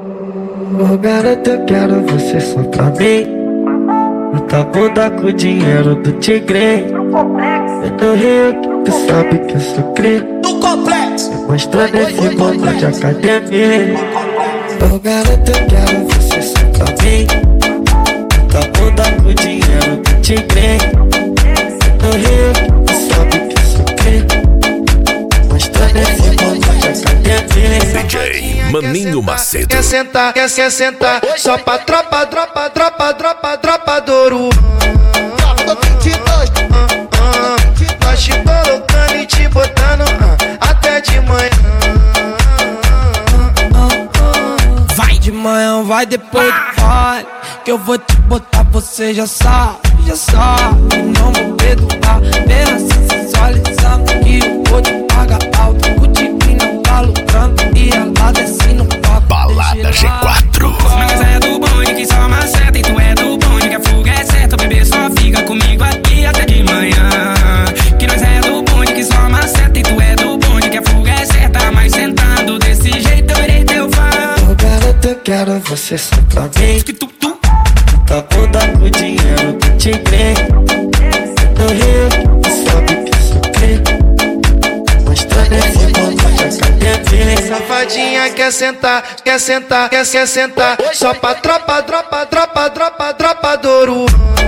Ô garota, eu quero você só pra mim. Muita bunda com o dinheiro do tigre. Eu tô Rio, tu sabe que eu sou cri. No complexo, Mostrando esse mundo de academia. Ô garota, eu quero você só pra mim. Muita bunda com o dinheiro do tigre. Eu tô Rio, tu sabe que eu sou cri. Mostrando esse mundo de academia. DJ Maninho Macedo. quer sentar, só pra tropa do ouro. Nós te colocando e te botando até de manhã. Vai de manhã, vai depois do baile, que eu vou te botar, você já sabe. Não vou perdoar, bem assim sensualizando, que eu vou te pagar alto. O tigre não tá lucrando e ela desce no papo. Balada G4. Mas é do bonde que só maceta e tu é do bonde que a fuga é certa. O bebê só fica comigo aqui até de manhã. Que nós é do bonde que só maceta e tu é do bonde que a fuga é certa. Mas sentando desse jeito eu irei teu fã. Ô garota, eu quero você só pra mim. Que tu Tá bunda com o dinheiro do tigre. No Rio, tu sabe que eu sou cri. Mostrando esse mundo de academia. Safadinha quer sentar, só pra tropa do ouro.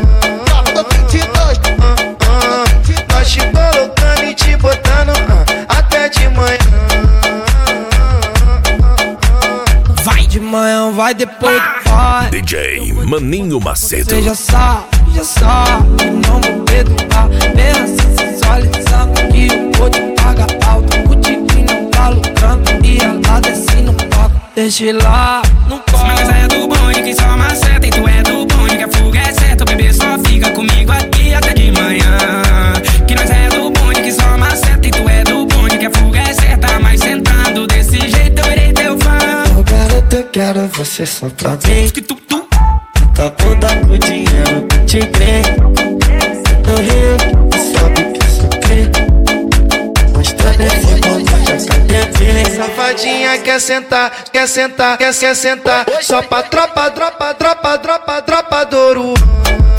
Nós te colocando e te botando até de manhã. Vai de manhã, vai depois do baile, DJ Maninho Macedo. você já sabe. Não vou perdoar, bem assim sensualizando, que eu vou te pagar alto. O tigre não tá lucrando e ela desce no papo. Deixa lá, não Mas corre. é do bonde que só maceta e tu é do bonde que a fuga é certa. O bebê só fica comigo aqui até de manhã. Que nós é do bonde que só maceta e tu é do bonde que a fuga é certa. Mas sentando desse jeito eu irei teu fã. Ô garota, eu quero você só pra mim. Que tu Tá bunda com o dinheiro do tigre. No Rio, tu sabe que eu sou cri. Mostrando esse mundo de academia. Safadinha quer sentar, só pra tropa do ouro.